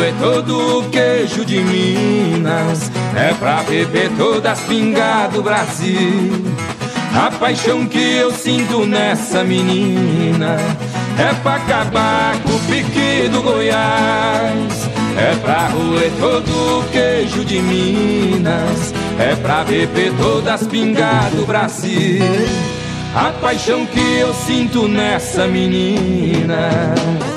roer todo o queijo de Minas, é pra beber todas as pingas do Brasil. A paixão que eu sinto nessa menina é pra acabar com o pique do Goiás, é pra roer todo o queijo de Minas, é pra beber todas as pingas do Brasil. A paixão que eu sinto nessa menina.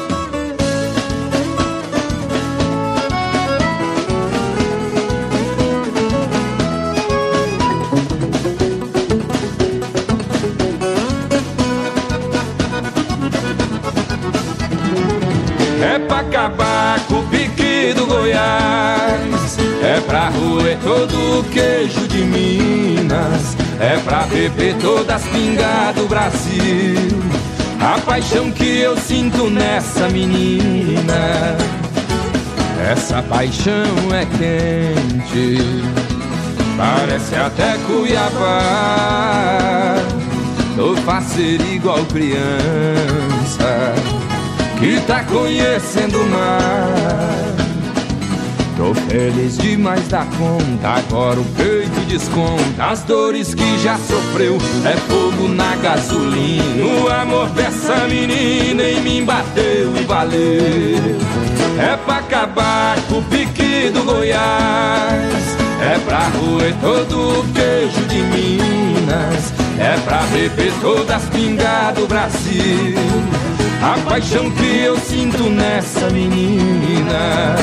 É pra acabar com o pique do Goiás, é pra roer todo o queijo de Minas, é pra beber todas as pingas do Brasil. A paixão que eu sinto nessa menina, essa paixão é quente, parece até Cuiabá. Tô faceiro igual criança que tá conhecendo o mar. Tô feliz demais da conta, agora o peito desconta as dores que já sofreu. É fogo na gasolina, o amor dessa menina em mim bateu e valeu. É pra acabar com o pique do Goiás, é pra roer todo o queijo de Minas, é pra beber todas as pingas do Brasil. A paixão que eu sinto nessa menina.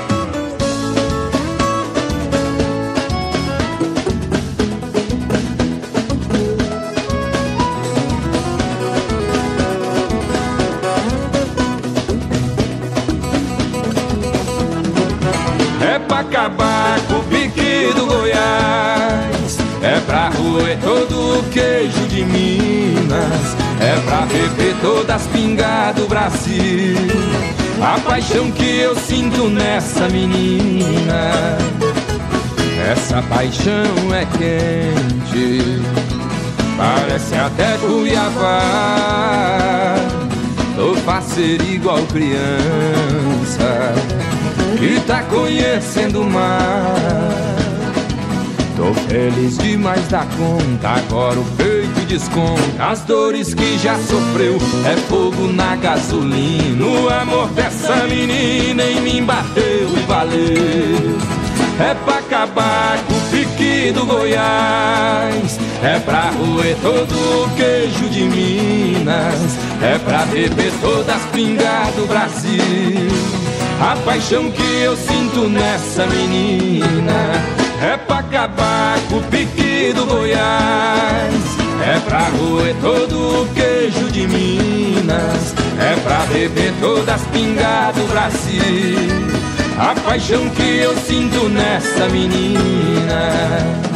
É pra acabar com o pique do Goiás, é pra roer todo o queijo de Minas, é pra beber todas as pingas do Brasil. A paixão que eu sinto nessa menina, essa paixão é quente, parece até Cuiabá. Tô faceiro igual criança que tá conhecendo o mar. Tô feliz demais da conta, agora o peito desconta as dores que já sofreu. É fogo na gasolina, o amor dessa menina em mim bateu e valeu. É pra acabar com o pique do Goiás, é pra roer todo o queijo de Minas, é pra beber todas as pingas do Brasil. A paixão que eu sinto nessa menina é pra acabar com o pique do Goiás, é pra roer todo o queijo de Minas, é pra beber todas as pingas do Brasil. A paixão que eu sinto nessa menina.